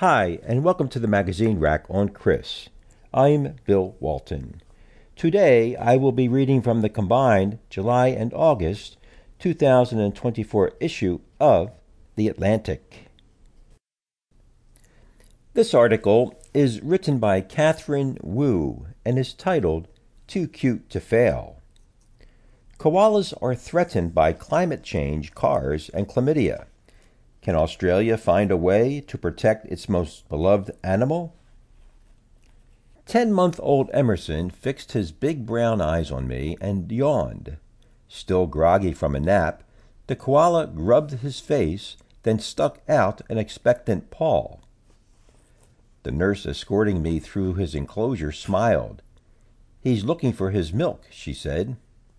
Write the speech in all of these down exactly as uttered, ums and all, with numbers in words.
Hi, and welcome to the Magazine Rack on Chris. I'm Bill Walton. Today, I will be reading from the combined July and August two thousand twenty-four issue of The Atlantic. This article is written by Catherine Wu and is titled Too Cute to Fail. Koalas are threatened by climate change, cars, and chlamydia. Can Australia find a way to protect its most beloved animal? Ten-month-old Emerson fixed his big brown eyes on me and yawned. Still groggy from a nap, the koala rubbed his face, then stuck out an expectant paw. The nurse escorting me through his enclosure smiled. "He's looking for his milk," she said.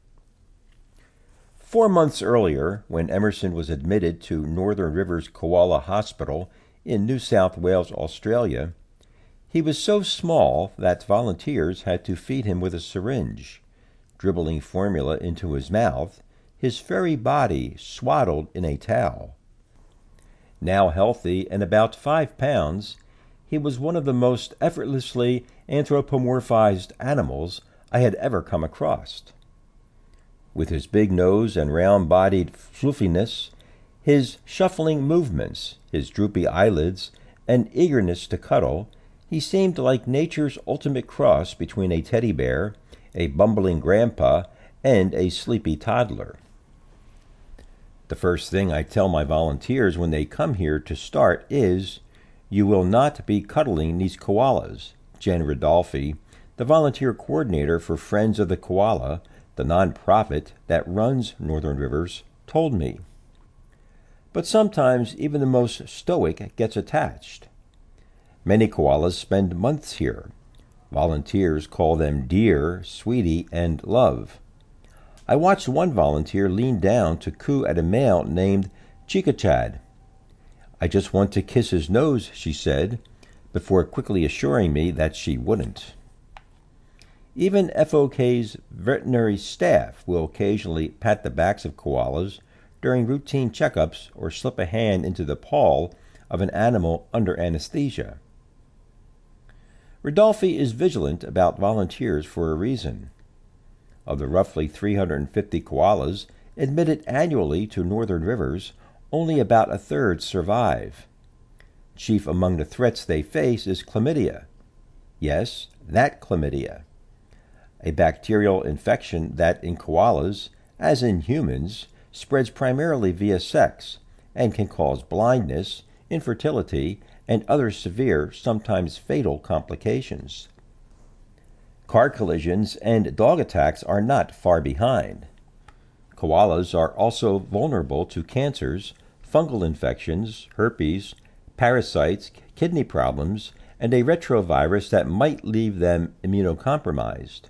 Four months earlier, when Emerson was admitted to Northern Rivers Koala Hospital in New South Wales, Australia, he was so small that volunteers had to feed him with a syringe, dribbling formula into his mouth, his furry body swaddled in a towel. Now healthy and about five pounds, he was one of the most effortlessly anthropomorphized animals I had ever come across. With his big nose and round-bodied fluffiness, his shuffling movements, his droopy eyelids, and eagerness to cuddle, he seemed like nature's ultimate cross between a teddy bear, a bumbling grandpa, and a sleepy toddler. The first thing I tell my volunteers when they come here to start is, "You will not be cuddling these koalas," Jen Ridolfi, the volunteer coordinator for Friends of the Koala, the nonprofit that runs Northern Rivers, told me. But sometimes even the most stoic gets attached. Many koalas spend months here. Volunteers call them dear, sweetie, and love. I watched one volunteer lean down to coo at a male named Chikachad. "I just want to kiss his nose," she said, before quickly assuring me that she wouldn't. Even F O K's veterinary staff will occasionally pat the backs of koalas during routine checkups or slip a hand into the paw of an animal under anesthesia. Ridolfi is vigilant about volunteers for a reason. Of the roughly three hundred fifty koalas admitted annually to Northern Rivers, only about a third survive. Chief among the threats they face is chlamydia. Yes, that chlamydia. A bacterial infection that in koalas, as in humans, spreads primarily via sex and can cause blindness, infertility, and other severe, sometimes fatal complications. Car collisions and dog attacks are not far behind. Koalas are also vulnerable to cancers, fungal infections, herpes, parasites, kidney problems, and a retrovirus that might leave them immunocompromised.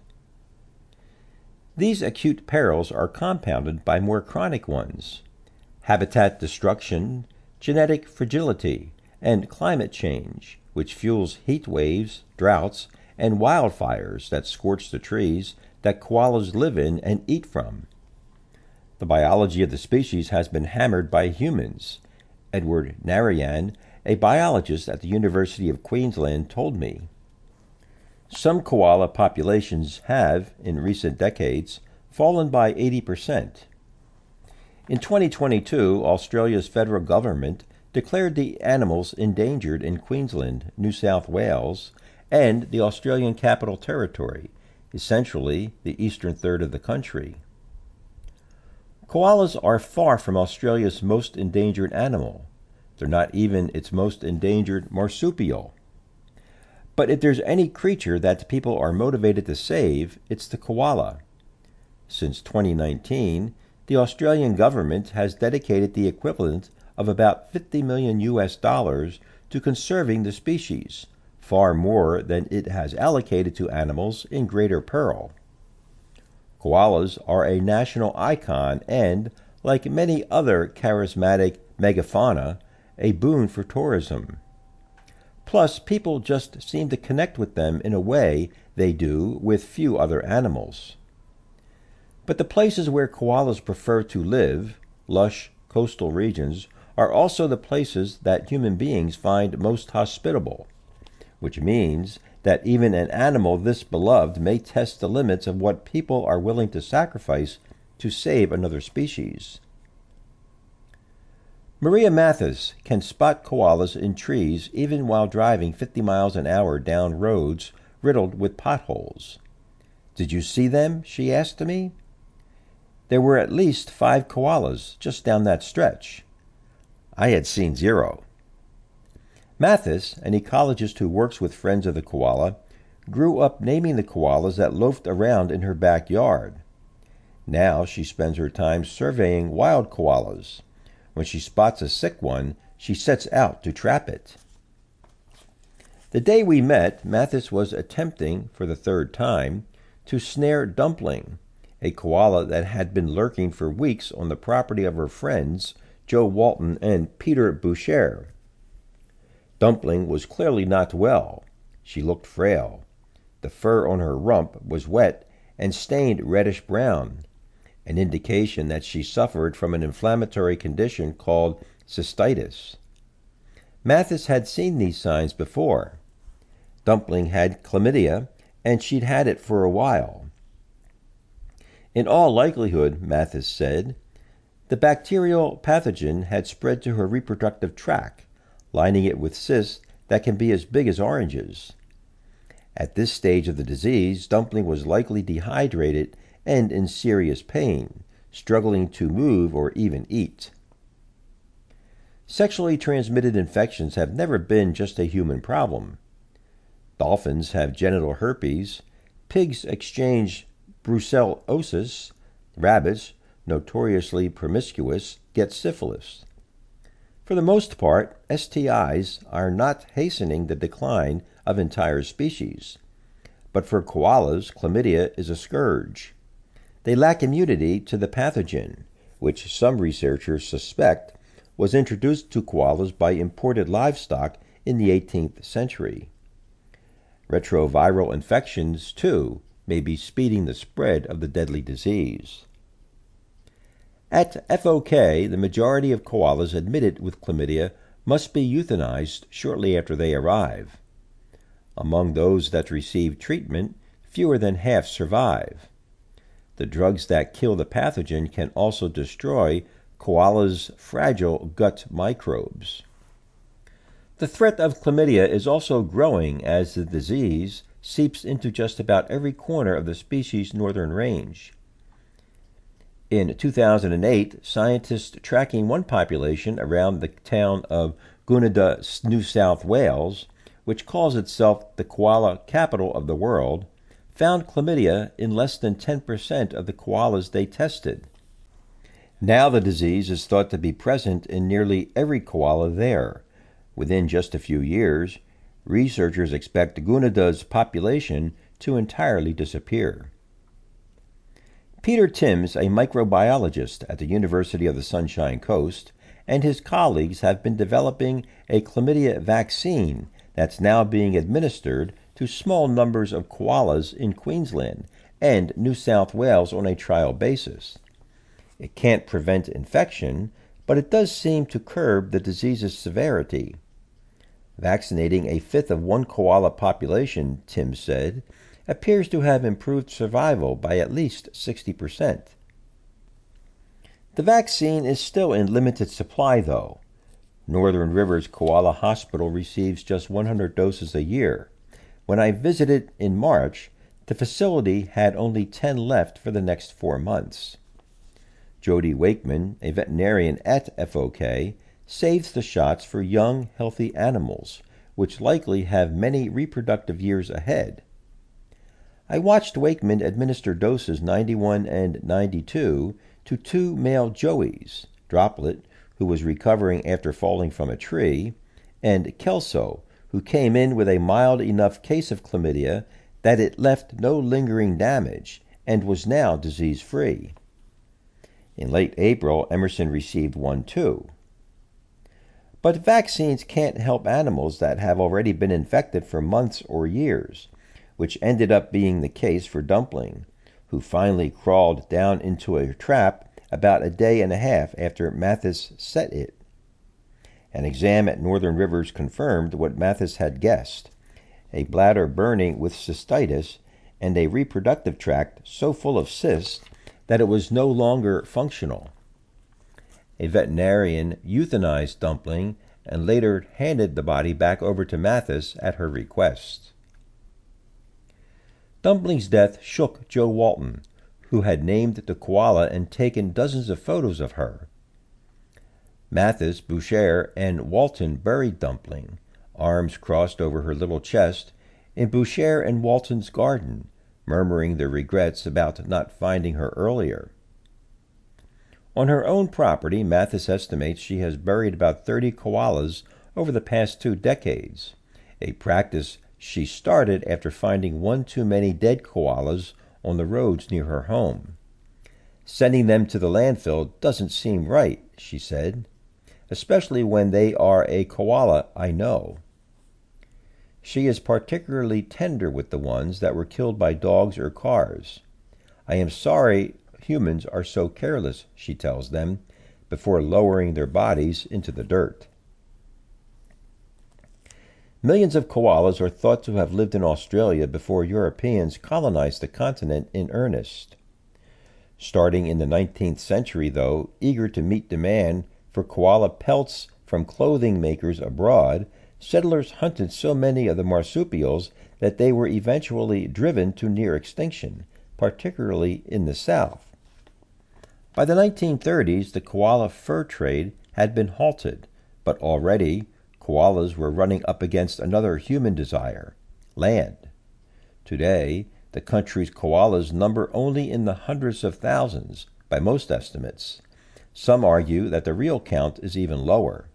These acute perils are compounded by more chronic ones: habitat destruction, genetic fragility, and climate change, which fuels heat waves, droughts, and wildfires that scorch the trees that koalas live in and eat from. The biology of the species has been hammered by humans. Edward Narayan, a biologist at the University of Queensland, told me. Some koala populations have, in recent decades, fallen by eighty percent. In twenty twenty-two, Australia's federal government declared the animals endangered in Queensland, New South Wales, and the Australian Capital Territory, essentially the eastern third of the country. Koalas are far from Australia's most endangered animal. They're not even its most endangered marsupial. But if there's any creature that people are motivated to save, it's the koala. Since twenty nineteen, the Australian government has dedicated the equivalent of about fifty million U S dollars to conserving the species, far more than it has allocated to animals in greater peril. Koalas are a national icon and, like many other charismatic megafauna, a boon for tourism. Plus, people just seem to connect with them in a way they do with few other animals. But the places where koalas prefer to live, lush coastal regions, are also the places that human beings find most hospitable, which means that even an animal this beloved may test the limits of what people are willing to sacrifice to save another species. Maria Mathis can spot koalas in trees even while driving fifty miles an hour down roads riddled with potholes. "Did you see them?" she asked me. There were at least five koalas just down that stretch. I had seen zero. Mathis, an ecologist who works with Friends of the Koala, grew up naming the koalas that loafed around in her backyard. Now she spends her time surveying wild koalas. When she spots a sick one, she sets out to trap it. The day we met, Mathis was attempting, for the third time, to snare Dumpling, a koala that had been lurking for weeks on the property of her friends, Joe Walton and Peter Boucher. Dumpling was clearly not well. She looked frail. The fur on her rump was wet and stained reddish-brown, an indication that she suffered from an inflammatory condition called cystitis. Mathis had seen these signs before. Dumpling had chlamydia, and she'd had it for a while. In all likelihood, Mathis said, the bacterial pathogen had spread to her reproductive tract, lining it with cysts that can be as big as oranges. At this stage of the disease, Dumpling was likely dehydrated and in serious pain, struggling to move or even eat. Sexually transmitted infections have never been just a human problem. Dolphins have genital herpes, pigs exchange brucellosis, rabbits, notoriously promiscuous, get syphilis. For the most part, S T Is are not hastening the decline of entire species. But for koalas, chlamydia is a scourge. They lack immunity to the pathogen, which some researchers suspect was introduced to koalas by imported livestock in the eighteenth century. Retroviral infections, too, may be speeding the spread of the deadly disease. At F O K, the majority of koalas admitted with chlamydia must be euthanized shortly after they arrive. Among those that receive treatment, fewer than half survive. The drugs that kill the pathogen can also destroy koalas' fragile gut microbes. The threat of chlamydia is also growing as the disease seeps into just about every corner of the species' northern range. In two thousand eight, scientists tracking one population around the town of Goonoo, New South Wales, which calls itself the koala capital of the world, found chlamydia in less than ten percent of the koalas they tested. Now the disease is thought to be present in nearly every koala there. Within just a few years, researchers expect Goonoo's population to entirely disappear. Peter Timms, a microbiologist at the University of the Sunshine Coast, and his colleagues have been developing a chlamydia vaccine that's now being administered to small numbers of koalas in Queensland and New South Wales on a trial basis. It can't prevent infection, but it does seem to curb the disease's severity. Vaccinating a fifth of one koala population, Tim said, appears to have improved survival by at least sixty percent. The vaccine is still in limited supply, though. Northern Rivers Koala Hospital receives just one hundred doses a year. When I visited in March, the facility had only ten left for the next four months. Jody Wakeman, a veterinarian at F O K, saves the shots for young, healthy animals, which likely have many reproductive years ahead. I watched Wakeman administer doses ninety-one and ninety-two to two male joeys, Droplet, who was recovering after falling from a tree, and Kelso, who came in with a mild enough case of chlamydia that it left no lingering damage and was now disease-free. In late April, Emerson received one too. But vaccines can't help animals that have already been infected for months or years, which ended up being the case for Dumpling, who finally crawled down into a trap about a day and a half after Mathis set it. An exam at Northern Rivers confirmed what Mathis had guessed: a bladder burning with cystitis and a reproductive tract so full of cysts that it was no longer functional. A veterinarian euthanized Dumpling and later handed the body back over to Mathis at her request. Dumpling's death shook Joe Walton, who had named the koala and taken dozens of photos of her. Mathis, Boucher, and Walton buried Dumpling, arms crossed over her little chest, in Boucher and Walton's garden, murmuring their regrets about not finding her earlier. On her own property, Mathis estimates she has buried about thirty koalas over the past two decades, a practice she started after finding one too many dead koalas on the roads near her home. Sending them to the landfill doesn't seem right, she said, especially when they are a koala I know. She is particularly tender with the ones that were killed by dogs or cars. I am sorry humans are so careless, she tells them, before lowering their bodies into the dirt. Millions of koalas are thought to have lived in Australia before Europeans colonized the continent in earnest. Starting in the nineteenth century, though, eager to meet demand for koala pelts from clothing makers abroad, settlers hunted so many of the marsupials that they were eventually driven to near extinction, particularly in the South. By the nineteen thirties, the koala fur trade had been halted, but already koalas were running up against another human desire: land. Today, the country's koalas number only in the hundreds of thousands, by most estimates. Some argue that the real count is even lower.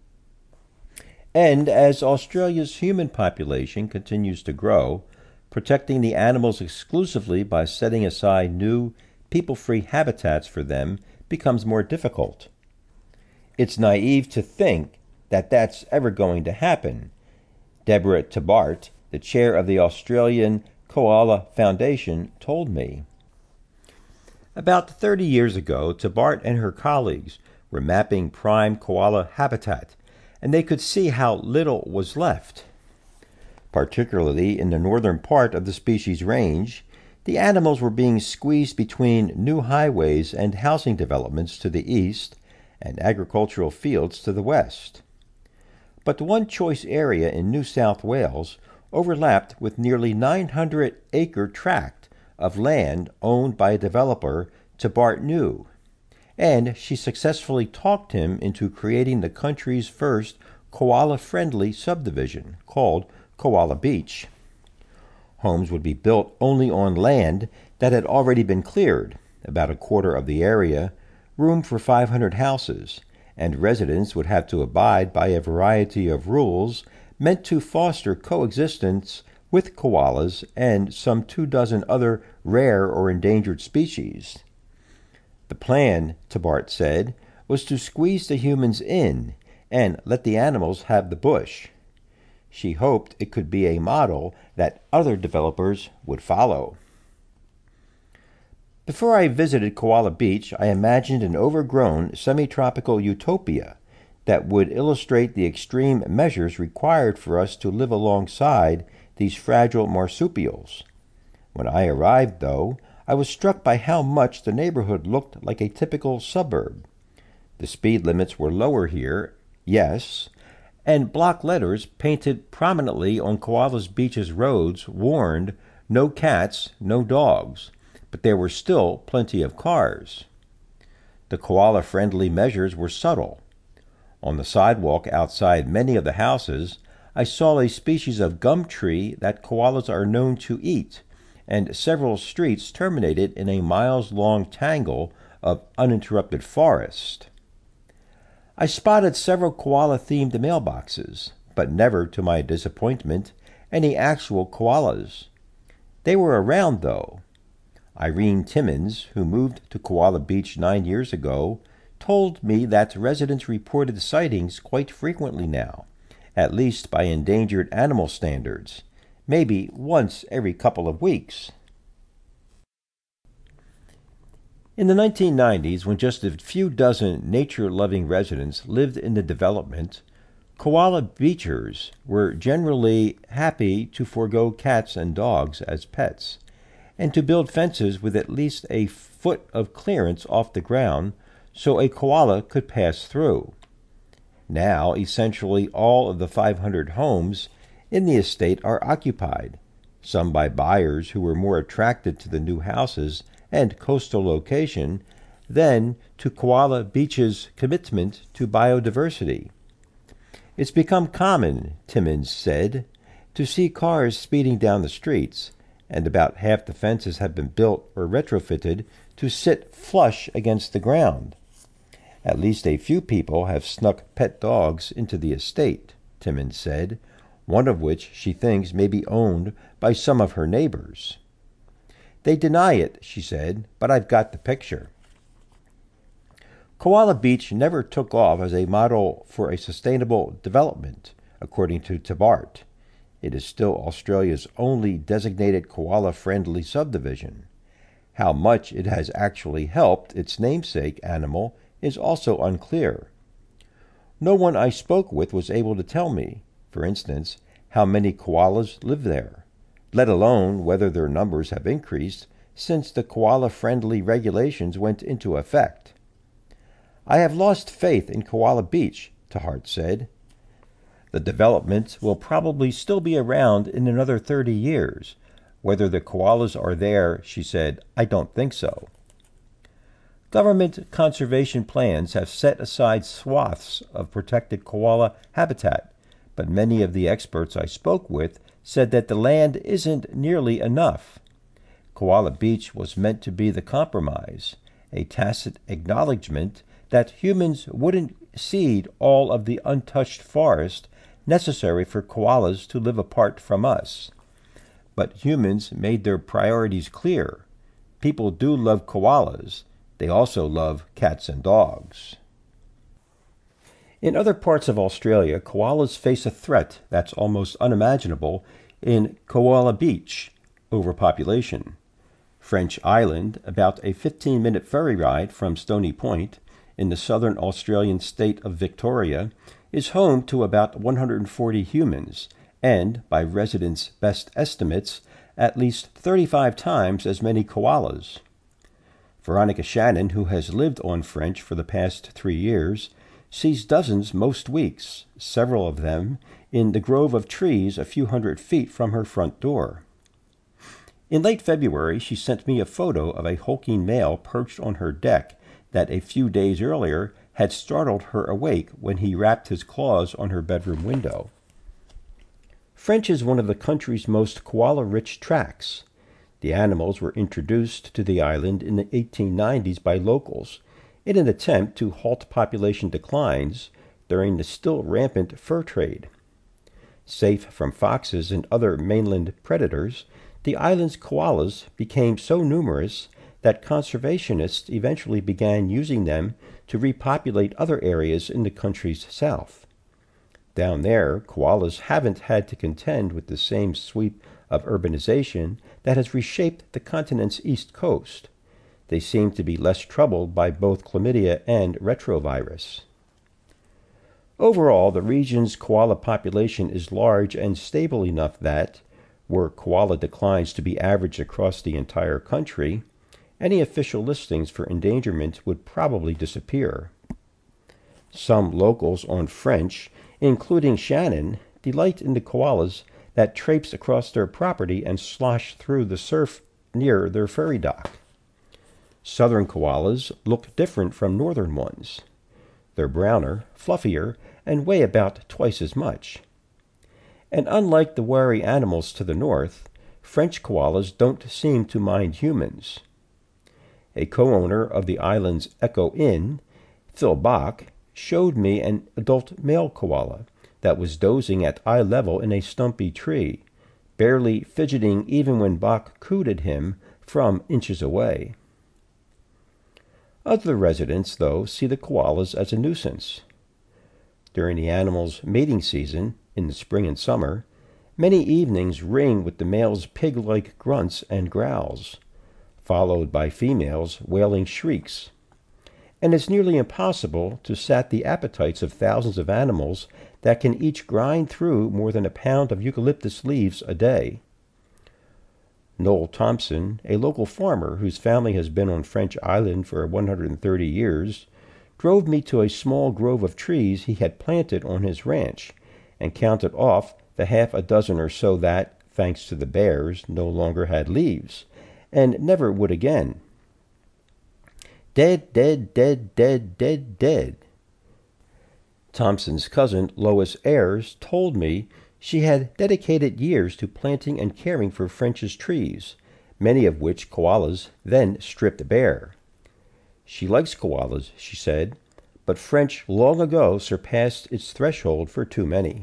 And as Australia's human population continues to grow, protecting the animals exclusively by setting aside new, people-free habitats for them becomes more difficult. It's naive to think that that's ever going to happen, Deborah Tabart, the chair of the Australian Koala Foundation, told me. About thirty years ago, Tabart and her colleagues were mapping prime koala habitat, and they could see how little was left. Particularly in the northern part of the species range, the animals were being squeezed between new highways and housing developments to the east and agricultural fields to the west. But one choice area in New South Wales overlapped with nearly nine hundred acre tract of land owned by a developer Tabart knew, and she successfully talked him into creating the country's first koala-friendly subdivision, called Koala Beach. Homes would be built only on land that had already been cleared, about a quarter of the area, room for five hundred houses, and residents would have to abide by a variety of rules meant to foster coexistence with koalas and some two dozen other rare or endangered species. The plan, Tabart said, was to squeeze the humans in and let the animals have the bush. She hoped it could be a model that other developers would follow. Before I visited Koala Beach, I imagined an overgrown semi-tropical utopia that would illustrate the extreme measures required for us to live alongside these fragile marsupials. When I arrived, though, I was struck by how much the neighborhood looked like a typical suburb. The speed limits were lower here, yes, and block letters painted prominently on Koala Beach's roads warned no cats, no dogs, but there were still plenty of cars. The koala-friendly measures were subtle. On the sidewalk outside many of the houses, I saw a species of gum tree that koalas are known to eat, and several streets terminated in a miles-long tangle of uninterrupted forest. I spotted several koala-themed mailboxes, but never, to my disappointment, any actual koalas. They were around, though. Irene Timmons, who moved to Koala Beach nine years ago, told me that residents reported sightings quite frequently now, at least by endangered animal standards, maybe once every couple of weeks. In the nineteen nineties, when just a few dozen nature-loving residents lived in the development, Koala beachers were generally happy to forego cats and dogs as pets, and to build fences with at least a foot of clearance off the ground so a koala could pass through. Now, essentially all of the five hundred homes in the estate are occupied, some by buyers who were more attracted to the new houses and coastal location than to Koala Beach's commitment to biodiversity. It's become common, Timmins said, to see cars speeding down the streets, and about half the fences have been built or retrofitted to sit flush against the ground. At least a few people have snuck pet dogs into the estate, Timmins said, one of which she thinks may be owned by some of her neighbors. They deny it, she said, but I've got the picture. Koala Beach never took off as a model for a sustainable development, according to Tabart. It is still Australia's only designated koala-friendly subdivision. How much it has actually helped its namesake animal is also unclear. No one I spoke with was able to tell me, for instance, how many koalas live there, let alone whether their numbers have increased since the koala-friendly regulations went into effect. I have lost faith in Koala Beach, Tahart said. The development will probably still be around in another thirty years. Whether the koalas are there, she said, I don't think so. Government conservation plans have set aside swaths of protected koala habitat, but many of the experts I spoke with said that the land isn't nearly enough. Koala Beach was meant to be the compromise, a tacit acknowledgement that humans wouldn't cede all of the untouched forest necessary for koalas to live apart from us. But humans made their priorities clear. People do love koalas. They also love cats and dogs. In other parts of Australia, koalas face a threat that's almost unimaginable in Koala Beach, overpopulation. French Island, about a fifteen-minute ferry ride from Stony Point, in the southern Australian state of Victoria, is home to about one hundred forty humans, and, by residents' best estimates, at least thirty-five times as many koalas. Veronica Shannon, who has lived on French for the past three years, sees dozens most weeks, several of them in the grove of trees a few hundred feet from her front door. In late February, she sent me a photo of a hulking male perched on her deck that a few days earlier had startled her awake when he rapped his claws on her bedroom window. French is one of the country's most koala-rich tracts. The animals were introduced to the island in the eighteen nineties by locals in an attempt to halt population declines during the still rampant fur trade. Safe from foxes and other mainland predators, the island's koalas became so numerous that conservationists eventually began using them to repopulate other areas in the country's south. Down there, koalas haven't had to contend with the same sweep of urbanization that has reshaped the continent's east coast. They seem to be less troubled by both chlamydia and retrovirus. Overall, the region's koala population is large and stable enough that, were koala declines to be averaged across the entire country, any official listings for endangerment would probably disappear. Some locals on French, including Shannon, delight in the koalas that traipse across their property and slosh through the surf near their ferry dock. Southern koalas look different from northern ones. They're browner, fluffier, and weigh about twice as much. And unlike the wary animals to the north, French koalas don't seem to mind humans. A co-owner of the island's Echo Inn, Phil Bach, showed me an adult male koala that was dozing at eye level in a stumpy tree, barely fidgeting even when Bach cooed at him from inches away. Other residents, though, see the koalas as a nuisance. During the animals' mating season, in the spring and summer, many evenings ring with the male's pig-like grunts and growls, followed by females' wailing shrieks. And it's nearly impossible to sat the appetites of thousands of animals that can each grind through more than a pound of eucalyptus leaves a day. Noel Thompson, a local farmer whose family has been on French Island for one hundred thirty years, drove me to a small grove of trees he had planted on his ranch and counted off the half a dozen or so that, thanks to the bears, no longer had leaves, and never would again. Dead, dead, dead, dead, dead, dead. Thompson's cousin, Lois Ayres, told me she had dedicated years to planting and caring for French's trees, many of which koalas then stripped bare. She likes koalas, she said, but French long ago surpassed its threshold for too many.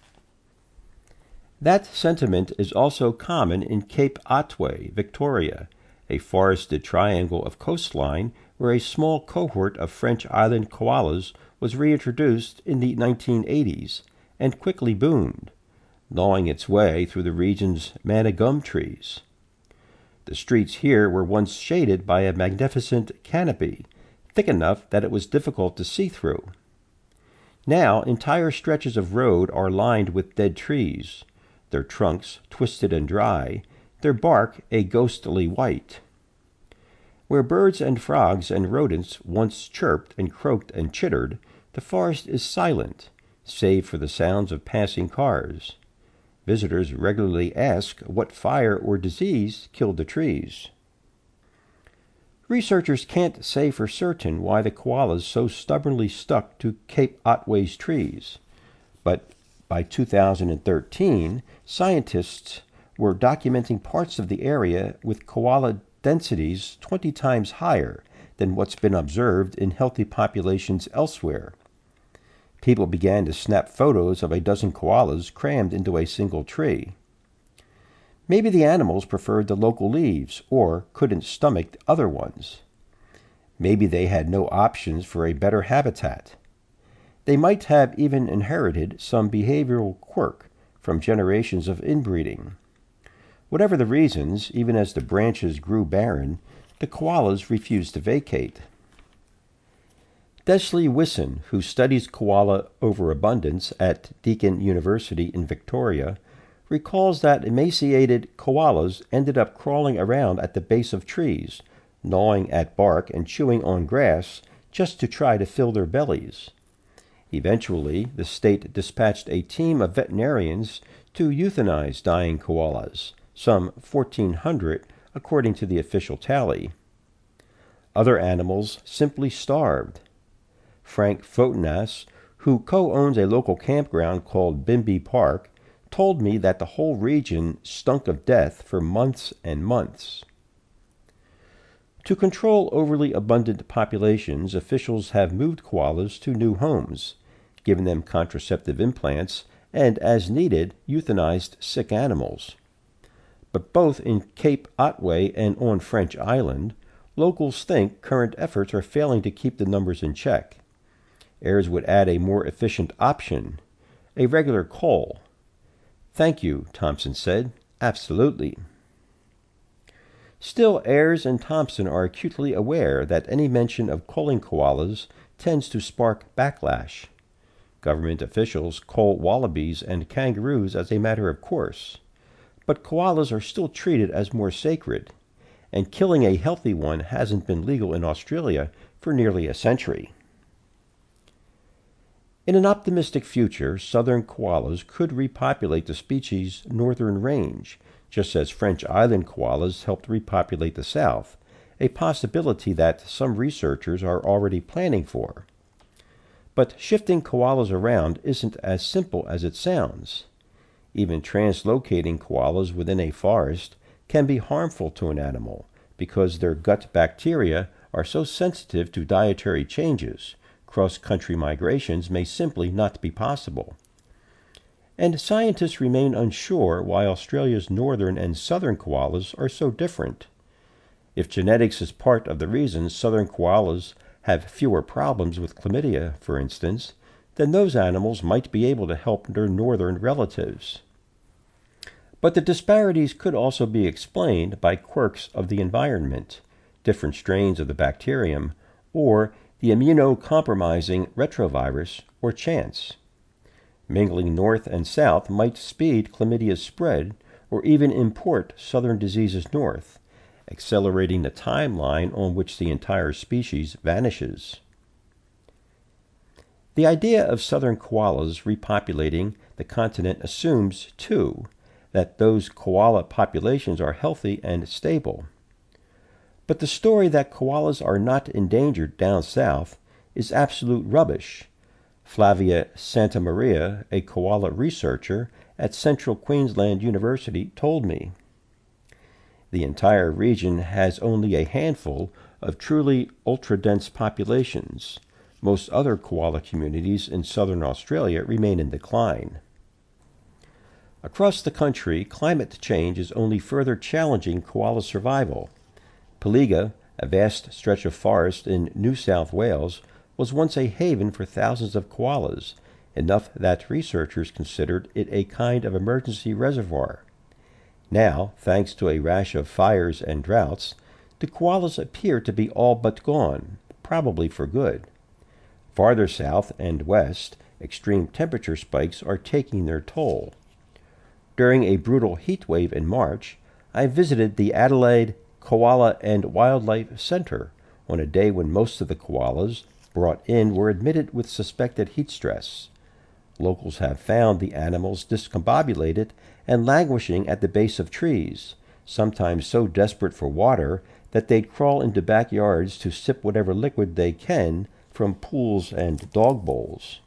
That sentiment is also common in Cape Otway, Victoria, a forested triangle of coastline where a small cohort of French island koalas was reintroduced in the nineteen eighties and quickly boomed, gnawing its way through the region's manna gum trees. The streets here were once shaded by a magnificent canopy, thick enough that it was difficult to see through. Now entire stretches of road are lined with dead trees, their trunks twisted and dry, their bark a ghostly white. Where birds and frogs and rodents once chirped and croaked and chittered, the forest is silent, save for the sounds of passing cars. Visitors regularly ask what fire or disease killed the trees. Researchers can't say for certain why the koalas so stubbornly stuck to Cape Otway's trees, but by two thousand thirteen, scientists were documenting parts of the area with koala densities twenty times higher than what's been observed in healthy populations elsewhere. People began to snap photos of a dozen koalas crammed into a single tree. Maybe the animals preferred the local leaves or couldn't stomach other ones. Maybe they had no options for a better habitat. They might have even inherited some behavioral quirk from generations of inbreeding. Whatever the reasons, even as the branches grew barren, the koalas refused to vacate. Desley Wisson, who studies koala overabundance at Deakin University in Victoria, recalls that emaciated koalas ended up crawling around at the base of trees, gnawing at bark and chewing on grass just to try to fill their bellies. Eventually, the state dispatched a team of veterinarians to euthanize dying koalas, some fourteen hundred according to the official tally. Other animals simply starved. Frank Fotenas, who co-owns a local campground called Bimby Park, told me that the whole region stunk of death for months and months. To control overly abundant populations, officials have moved koalas to new homes, given them contraceptive implants, and, as needed, euthanized sick animals. But both in Cape Otway and on French Island, locals think current efforts are failing to keep the numbers in check. Ayres would add a more efficient option, a regular cull. Thank you, Thompson said. Absolutely. Still, Ayres and Thompson are acutely aware that any mention of culling koalas tends to spark backlash. Government officials cull wallabies and kangaroos as a matter of course, but koalas are still treated as more sacred, and killing a healthy one hasn't been legal in Australia for nearly a century. In an optimistic future, southern koalas could repopulate the species' northern range, just as French island koalas helped repopulate the south, a possibility that some researchers are already planning for. But shifting koalas around isn't as simple as it sounds. Even translocating koalas within a forest can be harmful to an animal because their gut bacteria are so sensitive to dietary changes. Cross-country migrations may simply not be possible. And scientists remain unsure why Australia's northern and southern koalas are so different. If genetics is part of the reason southern koalas have fewer problems with chlamydia, for instance, then those animals might be able to help their northern relatives. But the disparities could also be explained by quirks of the environment, different strains of the bacterium, or the immunocompromising retrovirus, or chance. Mingling north and south might speed chlamydia's spread or even import southern diseases north, accelerating the timeline on which the entire species vanishes. The idea of southern koalas repopulating the continent assumes, too, that those koala populations are healthy and stable. But the story that koalas are not endangered down south is absolute rubbish. Flavia Santamaria, a koala researcher at Central Queensland University, told me. The entire region has only a handful of truly ultra-dense populations. Most other koala communities in southern Australia remain in decline. Across the country, climate change is only further challenging koala survival. Pilliga, a vast stretch of forest in New South Wales, was once a haven for thousands of koalas, enough that researchers considered it a kind of emergency reservoir. Now, thanks to a rash of fires and droughts, the koalas appear to be all but gone, probably for good. Farther south and west, extreme temperature spikes are taking their toll. During a brutal heat wave in March, I visited the Adelaide Koala and Wildlife Center on a day when most of the koalas brought in were admitted with suspected heat stress. Locals have found the animals discombobulated and languishing at the base of trees, sometimes so desperate for water that they'd crawl into backyards to sip whatever liquid they can from pools and dog bowls.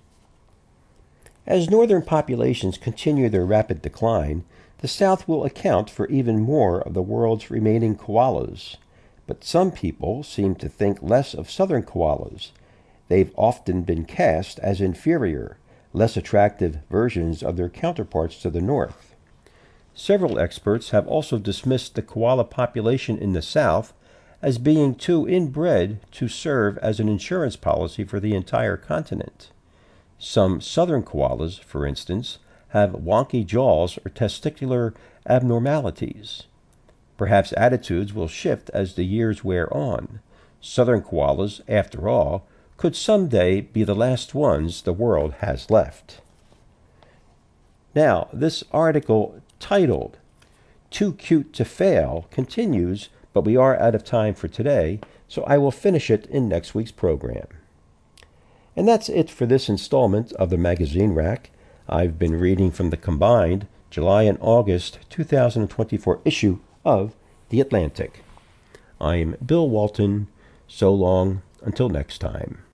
As northern populations continue their rapid decline, the South will account for even more of the world's remaining koalas. But some people seem to think less of southern koalas. They've often been cast as inferior, less attractive versions of their counterparts to the north. Several experts have also dismissed the koala population in the South as being too inbred to serve as an insurance policy for the entire continent. Some southern koalas, for instance, have wonky jaws or testicular abnormalities. Perhaps attitudes will shift as the years wear on. Southern koalas, after all, could someday be the last ones the world has left. Now, this article titled, Too Cute to Fail, continues, but we are out of time for today, so I will finish it in next week's program. And that's it for this installment of the Magazine Rack. I've been reading from the combined July and August two thousand twenty-four issue of The Atlantic. I'm Bill Walton. So long, until next time.